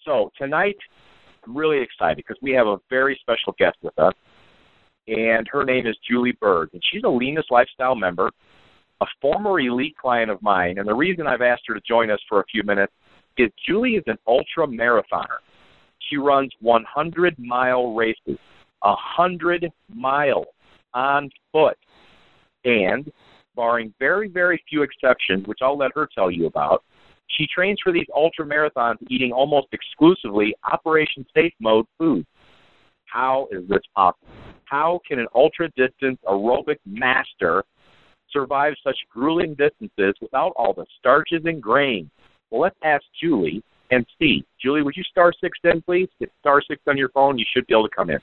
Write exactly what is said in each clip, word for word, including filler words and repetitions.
So tonight, I'm really excited because we have a very special guest with us, and her name is Julie Berg, and she's a Leanness Lifestyle member, a former elite client of mine, and the reason I've asked her to join us for a few minutes is Julie is an ultra marathoner. She runs one hundred mile races, one hundred miles on foot, and barring very, very few exceptions, which I'll let her tell you about, she trains for these ultra marathons eating almost exclusively Operation Safe Mode food. How is this possible? How can an ultra-distance aerobic master survive such grueling distances without all the starches and grains? Well, let's ask Julie and see. Julie, would you star six in, please? Hit star six on your phone. You should be able to come in.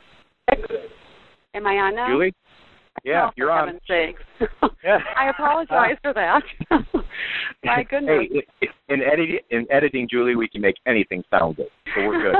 Am I on now? Julie? Yeah, oh, you're for on. Heaven's sakes. Yeah. I apologize for that. My goodness. Hey, in, edit, in editing, Julie, we can make anything sound good, so we're good.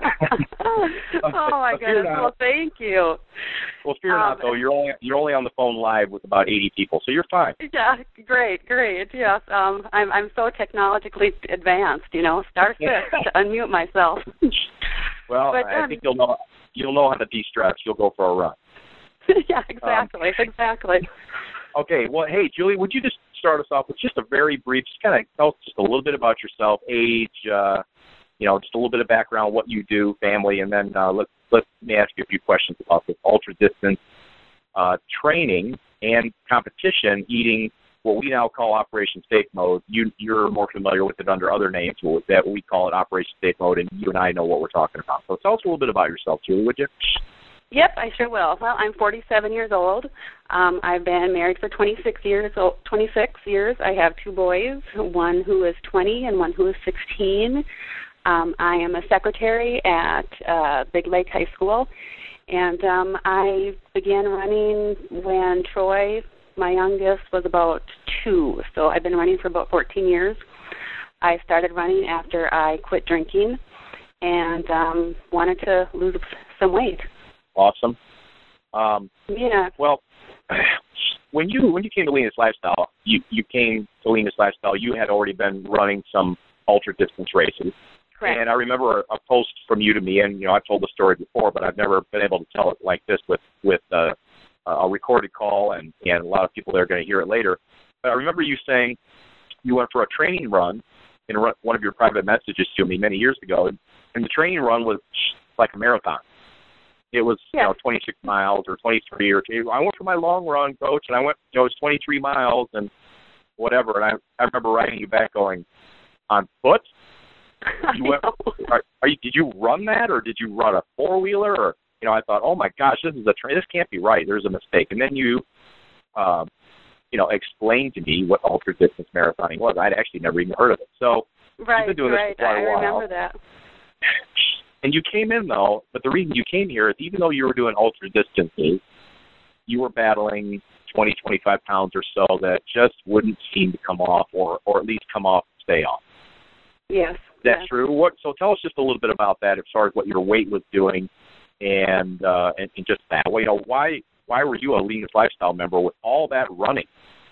Oh, my goodness. Well, thank you. Well, fear um, not, though. You're only, you're only on the phone live with about eighty people, so you're fine. Yeah, great, great. Yes, um, I'm I'm so technologically advanced, you know, star six to unmute myself. Well, but, um, I think you'll know, you'll know how to de-stress. You'll go for a run. Yeah, exactly, um, exactly. Okay, well, hey, Julie, would you just start us off with just a very brief, just kind of tell us just a little bit about yourself, age, uh, you know, just a little bit of background, what you do, family, and then uh, let, let me ask you a few questions about this ultra-distance uh, training and competition eating what we now call Operation Safe Mode. You, you're more familiar with it under other names, that we call it Operation Safe Mode, and you and I know what we're talking about. So tell us a little bit about yourself, Julie, would you? Yep, I sure will. Well, I'm forty-seven years old. Um, I've been married for twenty-six years. twenty-six years. I have two boys, one who is twenty and one who is sixteen. Um, I am a secretary at uh, Big Lake High School, and um, I began running when Troy, my youngest, was about two. So I've been running for about fourteen years. I started running after I quit drinking and um, wanted to lose some weight. Awesome. Um, yeah. Well, when you when you came to Leanness Lifestyle, you, you came to Leanness Lifestyle, you had already been running some ultra-distance races. Correct. And I remember a, a post from you to me, and, you know, I've told the story before, but I've never been able to tell it like this with, with uh, a recorded call, and, and a lot of people that are going to hear it later. But I remember you saying you went for a training run in one of your private messages to me many years ago, and the training run was like a marathon. It was, yeah. you know, twenty-six miles or twenty-three or two. I went for my long run, coach, and I went, you know, it was twenty-three miles and whatever. And I, I remember writing you back going, on foot? You went, are, are you, did you run that, or did you run a four-wheeler? Or, you know, I thought, oh, my gosh, this is a tra- this can't be right. There's a mistake. And then you, um, you know, explained to me what ultra-distance marathoning was. I'd actually never even heard of it. So right, you've been doing right. this for quite I a while. I remember that. And you came in, though, but the reason you came here is even though you were doing ultra distances, you were battling twenty, twenty-five pounds or so that just wouldn't seem to come off, or, or at least come off and stay off. Yes. That's yes. true. What? So tell us just a little bit about that as far as what your weight was doing, and uh, and, and just that. Well, you know, why why were you a Leanness Lifestyle member with all that running?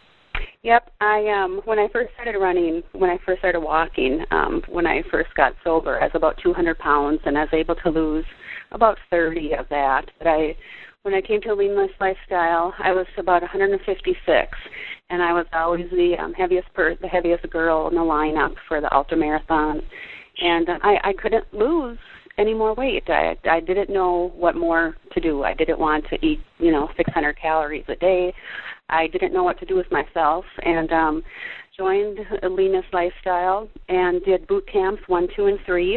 Yep, I um when I first started running, when I first started walking, um, when I first got sober, I was about two hundred pounds, and I was able to lose about thirty of that. But I, when I came to Leanness Lifestyle, I was about one hundred fifty-six, and I was always the um, heaviest per- the heaviest girl in the lineup for the ultra marathon, and uh, I I couldn't lose any more weight. I I didn't know what more to do. I didn't want to eat, you know, six hundred calories a day. I didn't know what to do with myself, and um, joined Leanness Lifestyle and did boot camps one, two, and three,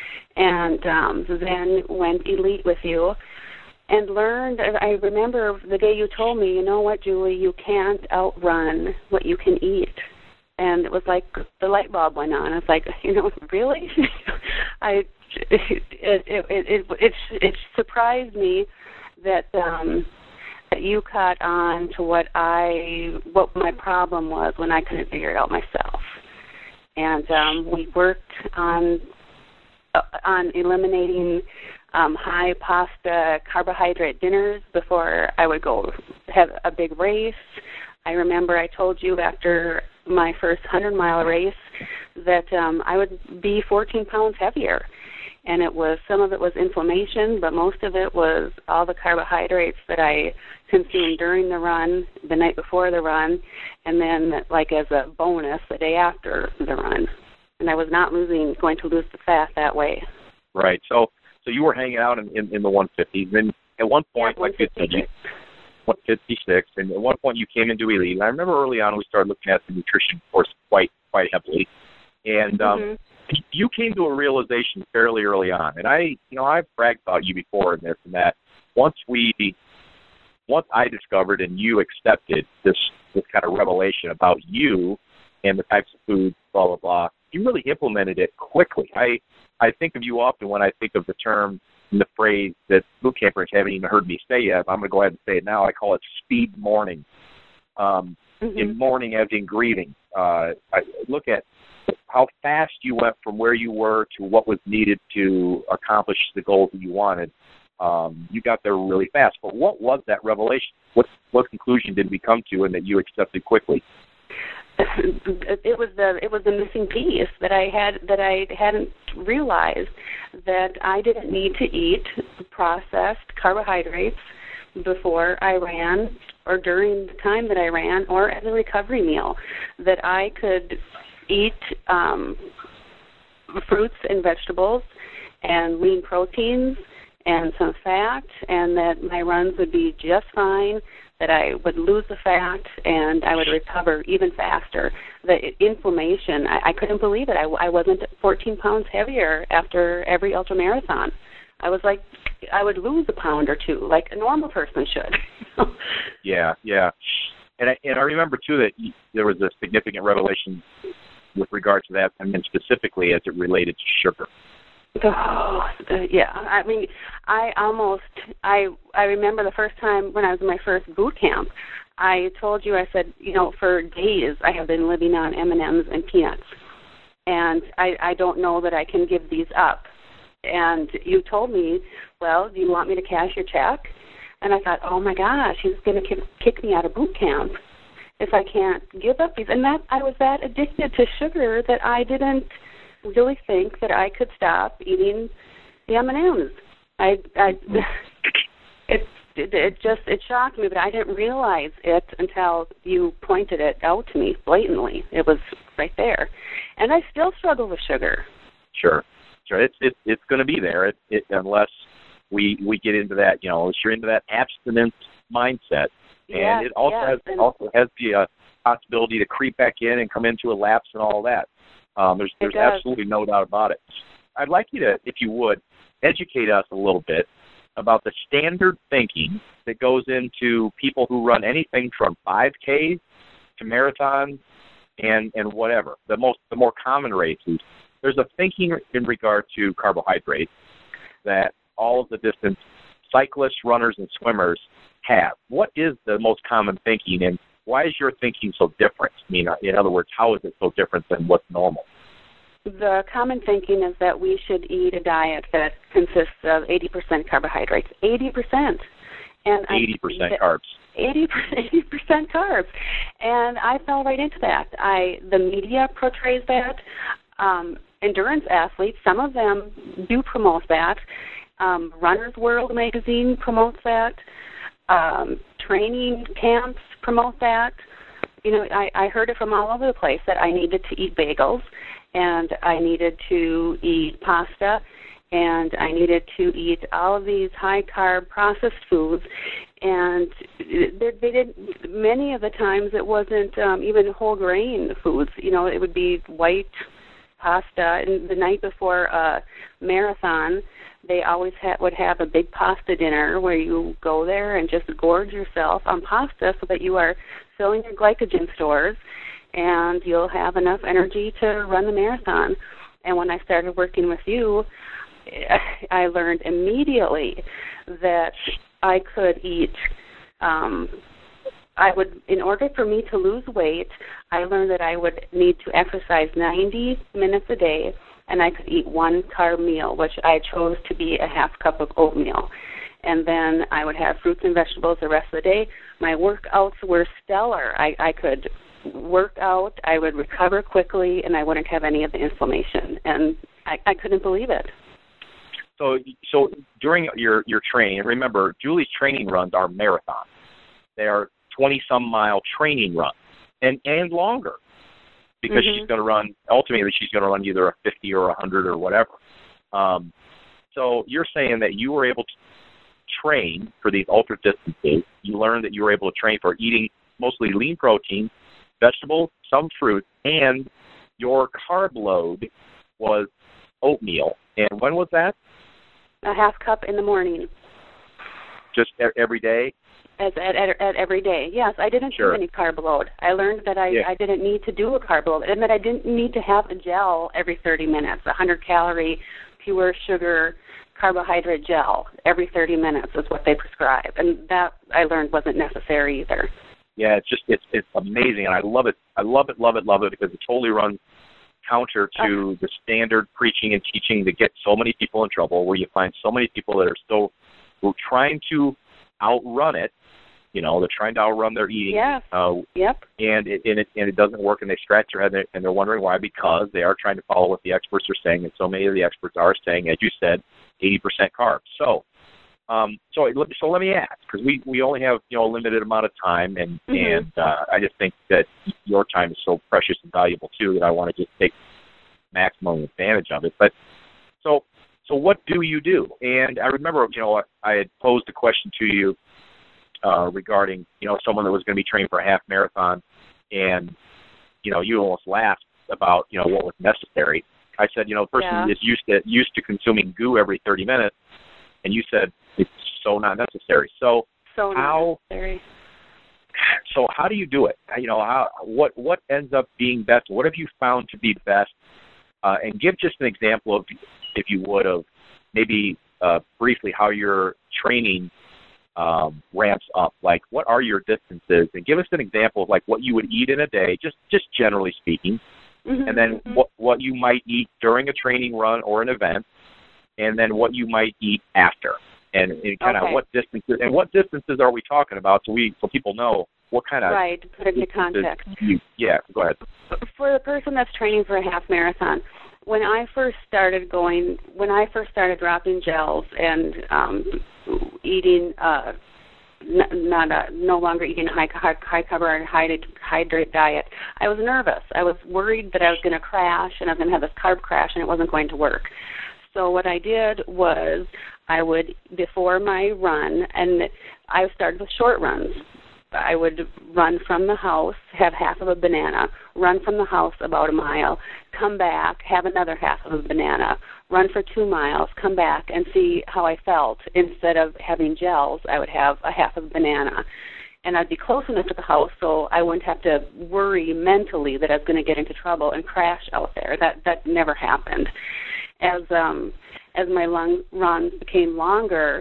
and um, then went elite with you and learned. I remember the day you told me, you know what, Julie, you can't outrun what you can eat. And it was like the light bulb went on. I was like, you know, really? I it it it it, it, it surprised me that um, that you caught on to what I what my problem was when I couldn't figure it out myself. And um, we worked on uh, on eliminating um, high pasta carbohydrate dinners before I would go have a big race. I remember I told you after my first hundred-mile race that um, I would be fourteen pounds heavier. And it was, some of it was inflammation, but most of it was all the carbohydrates that I consumed during the run, the night before the run, and then like as a bonus the day after the run. And I was not losing, going to lose the fat that way. Right. So so you were hanging out in, in, in the one fifties. And at one point, yeah, like you said, you, one fifty-six, and at one point you came into Elite. And I remember early on we started looking at the nutrition, of course, quite, quite heavily. And um, mm-hmm. you came to a realization fairly early on, and I, you know, I've bragged about you before in this and that. Once we, once I discovered and you accepted this, this kind of revelation about you and the types of foods, blah blah blah, you really implemented it quickly. I, I think of you often when I think of the term and the phrase that boot campers haven't even heard me say yet. I'm going to go ahead and say it now. I call it speed mourning. Um, mm-hmm. In mourning as in grieving. Uh, I look at how fast you went from where you were to what was needed to accomplish the goals that you wanted. Um, you got there really fast. But what was that revelation? What what conclusion did we come to and that you accepted quickly? It was the it was the missing piece that I had that I hadn't realized, that I didn't need to eat processed carbohydrates before I ran or during the time that I ran or as a recovery meal, that I could eat um, fruits and vegetables and lean proteins and some fat, and that my runs would be just fine, that I would lose the fat and I would recover even faster. The inflammation, I, I couldn't believe it. I, I wasn't fourteen pounds heavier after every ultramarathon. I was like, I would lose a pound or two, like a normal person should. yeah, yeah. And I, and I remember, too, that you, there was a significant revelation with regard to that, I mean, specifically as it related to sugar. Oh, yeah. I mean, I almost, I I remember the first time when I was in my first boot camp, I told you, I said, you know, for days I have been living on M and M's and peanuts, and I, I don't know that I can give these up. And you told me, well, do you want me to cash your check? And I thought, oh, my gosh, he's going to kick me out of boot camp if I can't give up these. And that I was that addicted to sugar that I didn't really think that I could stop eating the M and M's. I, I, it, it, it just, it shocked me, but I didn't realize it until you pointed it out to me blatantly. It was right there. And I still struggle with sugar. Sure. Sure. It's, it, it's going to be there it, it, unless we we get into that, you know, unless you're into that abstinence mindset. And yes, it also yes. has and also has the uh, possibility to creep back in and come into a lapse and all that. Um, there's there's absolutely no doubt about it. I'd like you to, if you would, educate us a little bit about the standard thinking that goes into people who run anything from five Ks to marathons and, and whatever. The most the more common races. There's a thinking in regard to carbohydrates that all of the distance cyclists, runners, and swimmers have. What is the most common thinking, and why is your thinking so different? I mean, in other words, how is it so different than what's normal? The common thinking is that we should eat a diet that consists of eighty percent carbohydrates. eighty percent. And eighty percent I, carbs. eighty percent carbs. And I fell right into that. I the media portrays that. Um, endurance athletes, some of them do promote that. Um, Runner's World magazine promotes that. Um, training camps promote that. You know, I, I heard it from all over the place that I needed to eat bagels, and I needed to eat pasta, and I needed to eat all of these high-carb processed foods. And they, they did many of the times it wasn't um, even whole grain foods. You know, it would be white pasta, and the night before a marathon, they always ha- would have a big pasta dinner where you go there and just gorge yourself on pasta so that you are filling your glycogen stores and you'll have enough energy to run the marathon. And when I started working with you, I learned immediately that I could eat um, I would, in order for me to lose weight, I learned that I would need to exercise ninety minutes a day, and I could eat one carb meal, which I chose to be a half cup of oatmeal. And then I would have fruits and vegetables the rest of the day. My workouts were stellar. I, I could work out, I would recover quickly, and I wouldn't have any of the inflammation. And I, I couldn't believe it. So, so during your, your training, and remember, Julie's training runs are marathons. They are twenty-some mile training runs, and, and longer, because mm-hmm. she's going to run, ultimately she's going to run either a fifty or a one hundred or whatever. Um, so you're saying that you were able to train for these ultra distances. You learned that you were able to train for eating mostly lean protein, vegetables, some fruit, and your carb load was oatmeal. And when was that? A half cup in the morning. Just every day? As at, at, at every day, yes. I didn't sure. do any carb load. I learned that I, yeah. I didn't need to do a carb load, and that I didn't need to have a gel every thirty minutes, a one hundred calorie, pure sugar, carbohydrate gel every thirty minutes is what they prescribe. And that, I learned, wasn't necessary either. Yeah, it's just, it's it's amazing, and I love it. I love it, love it, love it, because it totally runs counter to uh, the standard preaching and teaching that gets so many people in trouble, where you find so many people that are still who are trying to outrun it. You know, they're trying to outrun their eating. Yeah. Uh, yep. And it, and it and it doesn't work, and they scratch their head, and, and they're wondering why, because they are trying to follow what the experts are saying, and so many of the experts are saying, as you said, eighty percent carbs. So, um, so so let me ask, because we, we only have, you know, a limited amount of time, and mm-hmm. and uh, I just think that your time is so precious and valuable too that I want to just take maximum advantage of it. But so so what do you do? And I remember, you know, I had posed a question to you uh, regarding, you know, someone that was going to be trained for a half marathon, and you know, you almost laughed about, you know, what was necessary. I said, you know, the person yeah. is used to used to consuming goo every thirty minutes, and you said it's so not necessary. So, so how? Necessary. So how do you do it? You know, how, what what ends up being best? What have you found to be best? Uh, and give just an example of, if you would, of maybe uh, briefly how your training um, ramps up. Like, what are your distances? And give us an example of like what you would eat in a day, just just generally speaking. Mm-hmm, and then mm-hmm. what what you might eat during a training run or an event, and then what you might eat after, and, and kind of okay. what distances and what distances are we talking about, so we so people know what kind of right to put it into context. You, yeah, go ahead. For the person that's training for a half marathon, when I first started going, when I first started dropping gels and um, eating. Uh, Not a, no longer eating a high, high carbohydrate diet, I was nervous. I was worried that I was going to crash, and I was going to have this carb crash, and it wasn't going to work. So what I did was I would, before my run, and I started with short runs. I would run from the house, have half of a banana, run from the house about a mile, come back, have another half of a banana, run for two miles, come back, and see how I felt. Instead of having gels, I would have a half of a banana. And I'd be close enough to the house so I wouldn't have to worry mentally that I was going to get into trouble and crash out there. That that never happened. As um, as my long runs became longer,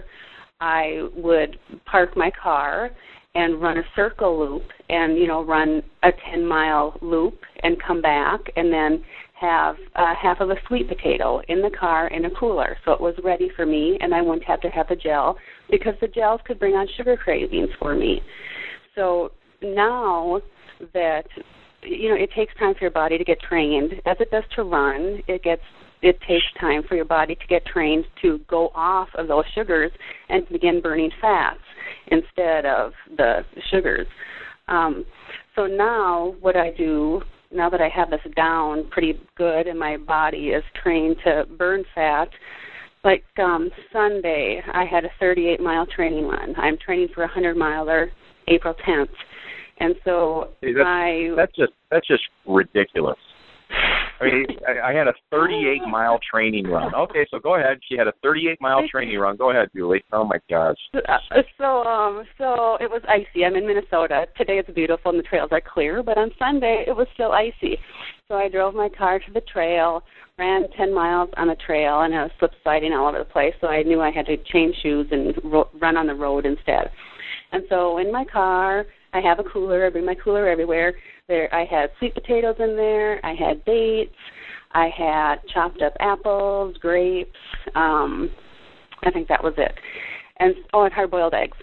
I would park my car and run a circle loop, and you know, run a ten-mile loop and come back, and then have uh, half of a sweet potato in the car in a cooler, so it was ready for me, and I wouldn't have to have the gel, because the gels could bring on sugar cravings for me. So now that, you know, it takes time for your body to get trained, as it does to run, it gets it takes time for your body to get trained to go off of those sugars and begin burning fats instead of the sugars. Um, so now what I do, now that I have this down pretty good and my body is trained to burn fat, like um, Sunday I had a thirty-eight mile training run. I'm training for a one hundred miler April tenth. And so See, that's, I... That's just, that's just ridiculous. I mean, I, I had a thirty-eight mile training run. Okay, so go ahead. She had a thirty-eight mile training run. Go ahead, Julie. Oh my gosh. So, um, so it was icy. I'm in Minnesota. Today it's beautiful and the trails are clear, but on Sunday it was still icy. So I drove my car to the trail, ran ten miles on the trail, and I was slip sliding all over the place. So I knew I had to change shoes and ro- run on the road instead. And so in my car, I have a cooler. I bring my cooler everywhere. There, I had sweet potatoes in there. I had dates. I had chopped up apples, grapes. Um, I think that was it. And oh, and hard-boiled eggs.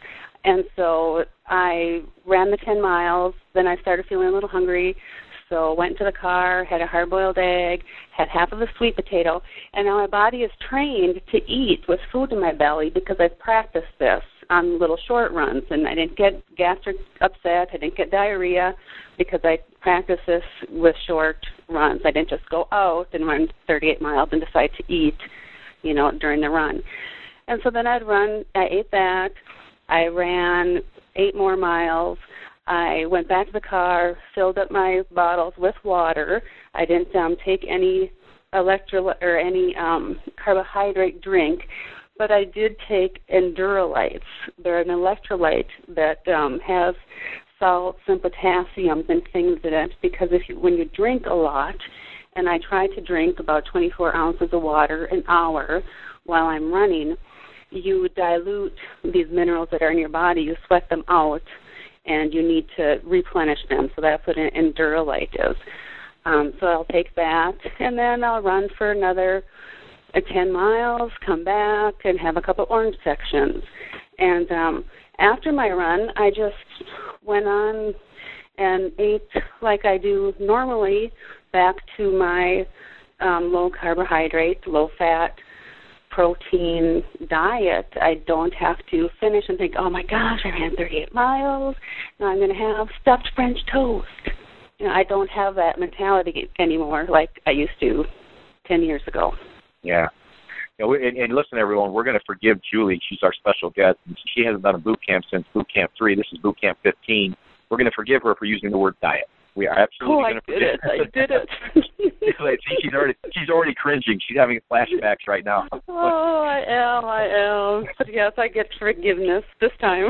And so I ran the ten miles. Then I started feeling a little hungry. So went to the car, had a hard-boiled egg, had half of a sweet potato, and now my body is trained to eat with food in my belly because I've practiced this on little short runs, and I didn't get gastric upset, I didn't get diarrhea because I practiced this with short runs. I didn't just go out and run thirty-eight miles and decide to eat, you know, during the run. And so then I'd run, I ate that, I ran eight more miles. I went back to the car, filled up my bottles with water. I didn't um, take any electrolyte or any um, carbohydrate drink, but I did take Endurolytes. They're an electrolyte that um, has salts and potassiums and things in it because if you, when you drink a lot, and I try to drink about twenty-four ounces of water an hour while I'm running, you dilute these minerals that are in your body. You sweat them out, and you need to replenish them. So that's what an Endurolyte is. Um, so I'll take that, and then I'll run for another uh, ten miles, come back, and have a couple orange sections. And um, after my run, I just went on and ate like I do normally, back to my um, low-carbohydrate, low-fat, protein diet. I don't have to finish and think, oh my gosh, I ran thirty-eight miles, now I'm going to have stuffed French toast. You know, I don't have that mentality anymore like I used to ten years ago. Yeah. You know, and, and listen, everyone, we're going to forgive Julie. She's our special guest. She hasn't done a boot camp since boot camp three. This is boot camp fifteen. We're going to forgive her for using the word diet. We are absolutely oh, going to forgive it. her. I did it. See, she's already she's already cringing. She's having flashbacks right now. Oh, I am. I am. But yes, I get forgiveness this time.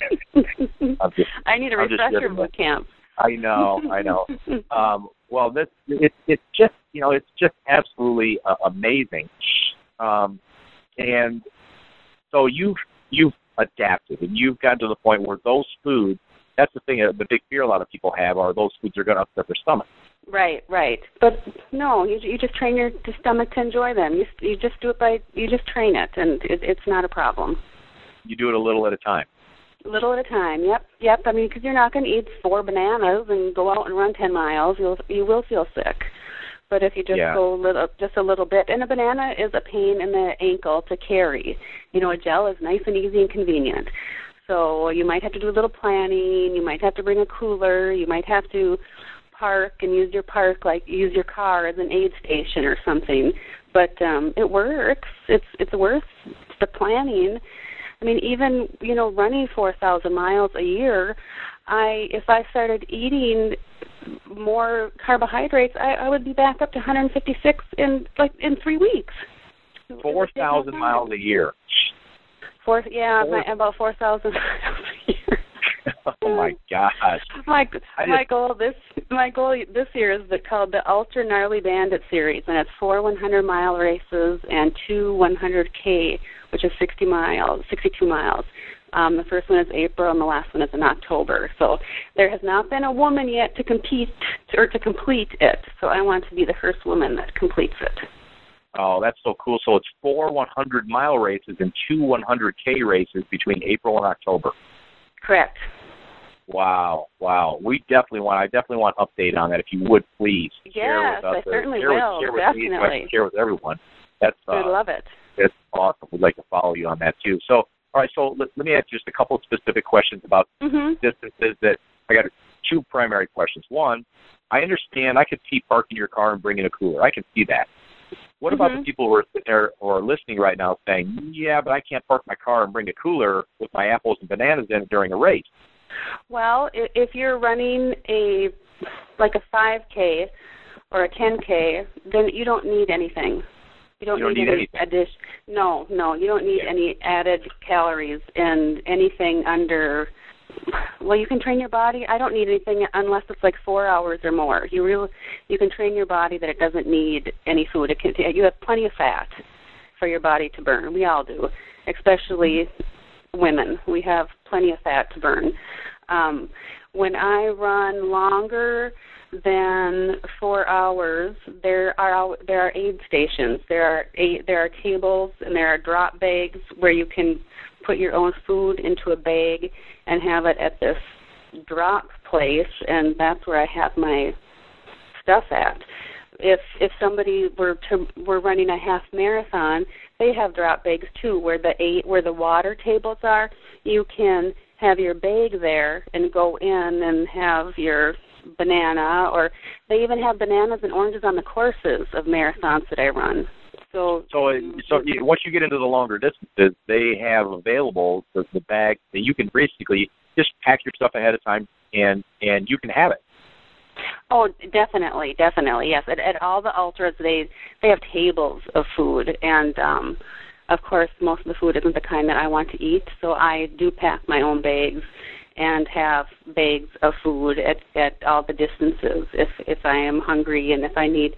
just, I need a I'm refresher boot camp. I know. I know. Um, well, this it's it's just you know it's just absolutely uh, amazing. Um, and so you've you've adapted and you've gotten to the point where those foods. That's the thing, uh, the big fear a lot of people have are those foods are going to upset their stomach. Right, right. But no, you you just train your stomach to enjoy them. You you just do it by, you just train it, and it, it's not a problem. You do it a little at a time. Little at a time, yep, yep. I mean, because you're not going to eat four bananas and go out and run ten miles. You'll, you will feel sick. But if you just yeah. go little, just a little bit, and a banana is a pain in the ankle to carry. You know, a gel is nice and easy and convenient. So you might have to do a little planning. You might have to bring a cooler. You might have to park and use your park, like use your car as an aid station or something. But um, it works. It's it's worth the planning. I mean, even you know, running four thousand miles a year, I if I started eating more carbohydrates, I, I would be back up to one hundred fifty-six in like in three weeks. Four thousand miles a year. Four, yeah, my, about four thousand miles a year. Oh my gosh! My just, my goal this my goal this year is the, called the Ultra Gnarly Bandit Series, and it's four one hundred mile races and two one hundred K, which is sixty miles, sixty-two miles. Um, the first one is April, and the last one is in October. So there has not been a woman yet to compete or to complete it. So I want to be the first woman that completes it. Oh, that's so cool. So it's four one hundred mile races and two one hundred K races between April and October. Correct. Wow, wow. We definitely want, I definitely want an update on that if you would please. Yes, share with us, I certainly share will, with, share definitely. With me, share with everyone. That's, uh, I love it. It's awesome. We'd like to follow you on that too. So, all right, so let, let me ask you just a couple of specific questions about mm-hmm. distances that, I got two primary questions. One, I understand I could see parking your car and bringing a cooler. I can see that. What about mm-hmm. the people who are sitting there or listening right now saying, yeah, but I can't park my car and bring a cooler with my apples and bananas in it during a race? Well, if you're running a like a five K or a ten K, then you don't need anything. You don't, you don't need, need any anything. addition. No, no, you don't need yeah. any added calories and anything under. Well, you can train your body. I don't need anything unless it's like four hours or more. You real, you can train your body that it doesn't need any food. It can, you have plenty of fat for your body to burn. We all do, especially women. We have plenty of fat to burn. Um, when I run longer then four hours, there are there are aid stations. There are aid, there are tables and there are drop bags where you can put your own food into a bag and have it at this drop place, and that's where I have my stuff at. If if somebody were to were running a half marathon, they have drop bags too, where the eight where the water tables are. You can have your bag there and go in and have your banana, or they even have bananas and oranges on the courses of marathons that I run. So, so, so you, once you get into the longer distances, they have available the, the bag that you can basically just pack your stuff ahead of time, and and you can have it. Oh, definitely, definitely, yes. At, at all the ultras, they they have tables of food, and um, of course, most of the food isn't the kind that I want to eat, so I do pack my own bags and have bags of food at, at all the distances if if I am hungry and if I need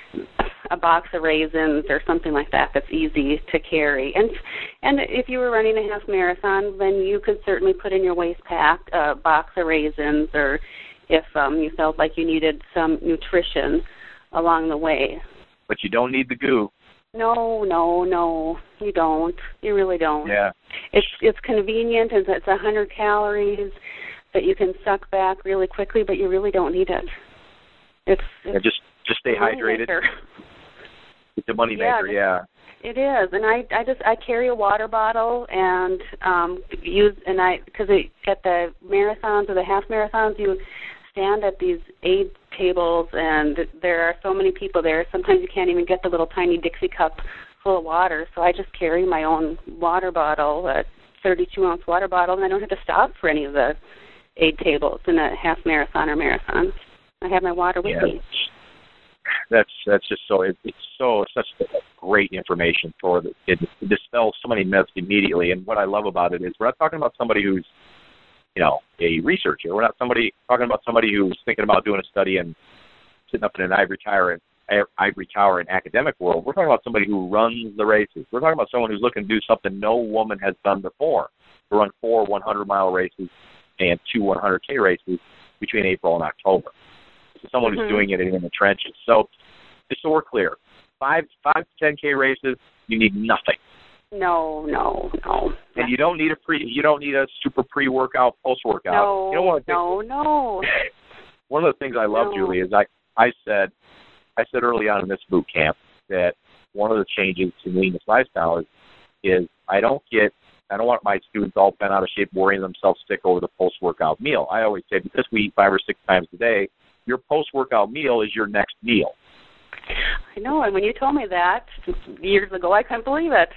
a box of raisins or something like that that's easy to carry. And and if you were running a half marathon, then you could certainly put in your waist pack a box of raisins, or if um, you felt like you needed some nutrition along the way. But you don't need the goo. No, no, no, you don't. You really don't. Yeah. It's it's convenient, and it's one hundred calories that you can suck back really quickly, but you really don't need it. It's, it's yeah, just just stay hydrated. Maker. It's a money maker, yeah. yeah. It is, and I I just I carry a water bottle and um use and I because at the marathons or the half marathons you stand at these aid tables and there are so many people there. Sometimes you can't even get the little tiny Dixie cup full of water, so I just carry my own water bottle, a thirty-two ounce water bottle, and I don't have to stop for any of the aid tables in a half marathon or marathon. I have my water with yeah. me. That's that's just so it, it's so such great information for the, it, it dispels so many myths immediately. And what I love about it is we're not talking about somebody who's you know a researcher. We're not somebody talking about somebody who's thinking about doing a study and sitting up in an ivory tower ivory tower in academic world. We're talking about somebody who runs the races. We're talking about someone who's looking to do something no woman has done before, to run four hundred mile races and two one hundred K races between April and October. So someone mm-hmm. who's doing it in the trenches. So just so we're clear, five five to ten K races, you need nothing. No, no, no. And you don't need a pre you don't need a super pre workout, post workout. No, you know what no, no. One of the things I love, no. Julie, is I I said I said early on in this boot camp that one of the changes to leanness lifestyle is is I don't get I don't want my students all bent out of shape worrying themselves sick over the post workout meal. I always say because we eat five or six times a day, your post workout meal is your next meal. I know, and when you told me that years ago, I couldn't believe it.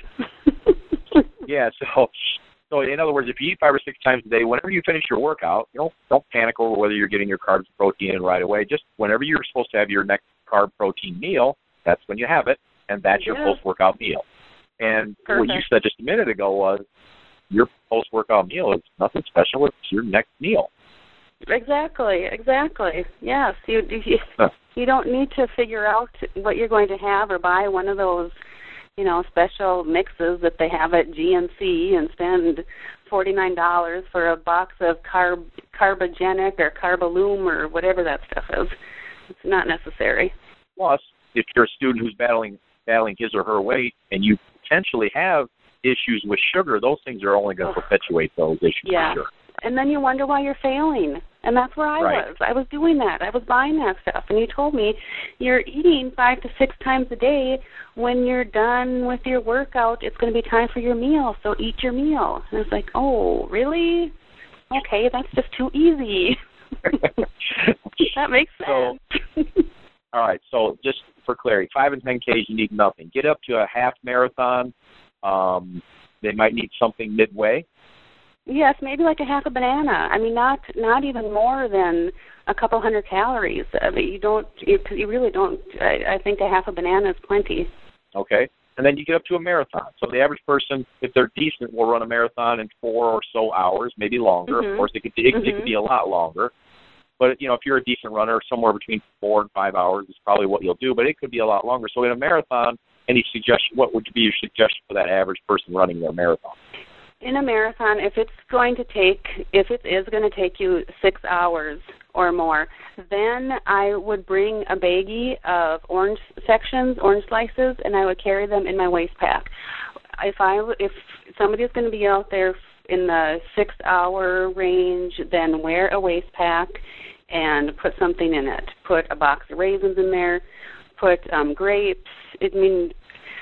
yeah, so so in other words, if you eat five or six times a day, whenever you finish your workout, you know, don't panic over whether you're getting your carbs and protein in right away. Just whenever you're supposed to have your next carb protein meal, that's when you have it, and that's your yeah. post workout meal. And Perfect. What you said just a minute ago was your post workout meal is nothing special. It's your next meal. Exactly, exactly. Yes, you you, you don't need to figure out what you're going to have or buy one of those, you know, special mixes that they have at G N C and spend forty-nine dollars for a box of carb carbogenic or Carbalume or whatever that stuff is. It's not necessary. Plus, if you're a student who's battling battling his or her weight and you potentially have issues with sugar, those things are only going to perpetuate those issues. Yeah. For sure. And then you wonder why you're failing. And that's where I right. was. I was doing that. I was buying that stuff. And you told me you're eating five to six times a day. When you're done with your workout, it's going to be time for your meal. So eat your meal. And I was like, oh, really? Okay, that's just too easy. That makes sense. So, all right. So just for clarity, five and ten Ks, you need nothing. Get up to a half marathon. Um, they might need something midway. Yes, maybe like a half a banana. I mean, not not even more than a couple hundred calories. I mean, you don't, you, you really don't. I, I think a half a banana is plenty. Okay, and then you get up to a marathon. So the average person, if they're decent, will run a marathon in four or so hours, maybe longer. Mm-hmm. Of course, it could it, mm-hmm. it could be a lot longer. But you know, if you're a decent runner, somewhere between four and five hours is probably what you'll do. But it could be a lot longer. So in a marathon, any suggestion? What would be your suggestion for that average person running their marathon? In a marathon, if it's going to take, if it is going to take you six hours, or more. Then I would bring a baggie of orange sections, orange slices, and I would carry them in my waist pack. If I if somebody's going to be out there in the six-hour range, then wear a waist pack and put something in it. Put a box of raisins in there. Put um, grapes. I mean,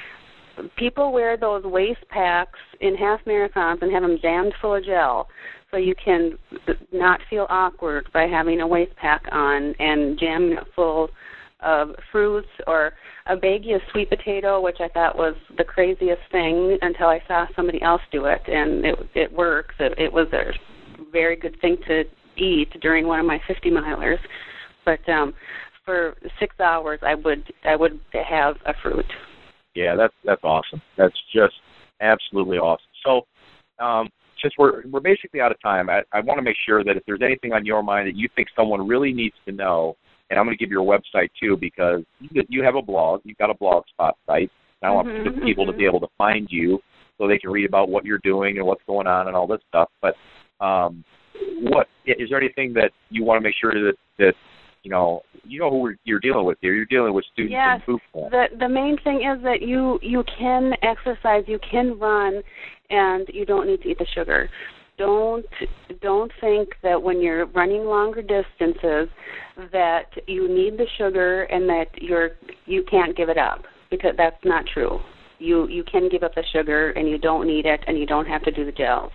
people wear those waist packs in half marathons and have them jammed full of gel, so you can not feel awkward by having a waist pack on and jamming it full of fruits, or a baggie of sweet potato, which I thought was the craziest thing until I saw somebody else do it, and it it works. It, it was a very good thing to eat during one of my fifty milers. But um, for six hours, I would I would have a fruit. Yeah, that's that's awesome. That's just absolutely awesome. So, um, since we're we're basically out of time, I, I want to make sure that if there's anything on your mind that you think someone really needs to know, and I'm going to give your website too, because you, you have a blog, you've got a Blogspot site. And I want mm-hmm, people mm-hmm. to be able to find you so they can read about what you're doing and what's going on and all this stuff. But um, what is there anything that you want to make sure that that you know you know who you're dealing with here? You're dealing with students yes, in food camp. the the main thing is that you you can exercise, you can run, and you don't need to eat the sugar. Don't don't think that when you're running longer distances that you need the sugar and that you're you can't give it up, because that's not true. You you can give up the sugar and you don't need it, and you don't have to do the gels.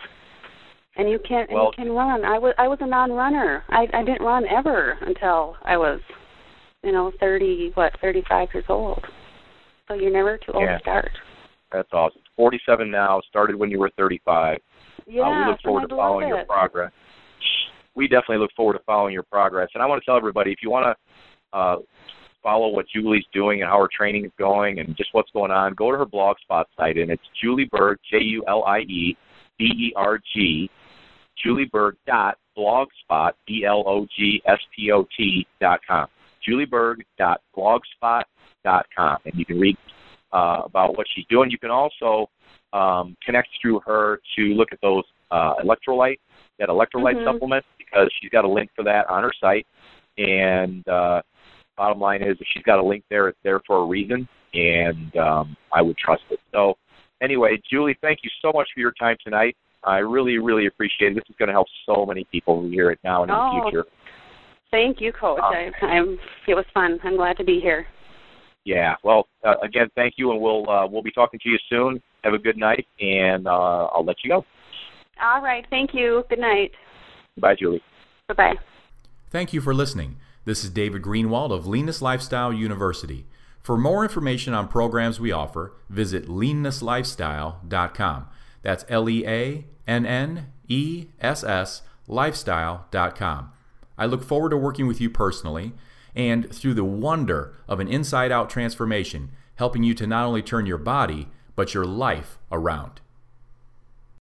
And you can well, and you can run. I was I was a non-runner. I I didn't run ever until I was, you know, thirty what thirty-five years old. So you're never too old yeah. to start. That's awesome. forty-seven now. Started when you were thirty-five. Yeah, uh, we look forward to following your progress. We definitely look forward to following your progress. And I want to tell everybody, if you want to uh, follow what Julie's doing and how her training is going and just what's going on, go to her Blogspot site, and it's Julie Berg, J U L I E B E R G, julieberg dot blogspot, B L O G S P O T dot com, julieberg dot blogspot dot com, and you can read uh, about what she's doing. You can also um, connect through her to look at those uh, electrolyte, that electrolyte mm-hmm. supplement, because she's got a link for that on her site. And uh, bottom line is, if she's got a link there, it's there for a reason, and um, I would trust it. So anyway, Julie, thank you so much for your time tonight. I really, really appreciate it. This is going to help so many people who hear it now and in oh, the future. Thank you, Coach. Um, I, I'm, it was fun. I'm glad to be here. Yeah. Well, uh, again, thank you, and we'll uh, we'll be talking to you soon. Have a good night, and uh, I'll let you go. All right. Thank you. Good night. Bye, Julie. Bye-bye. Thank you for listening. This is David Greenwald of Leanness Lifestyle University. For more information on programs we offer, visit leanness lifestyle dot com. That's L E A N N E S S lifestyle dot com. I look forward to working with you personally and through the wonder of an inside-out transformation, helping you to not only turn your body, but your life around.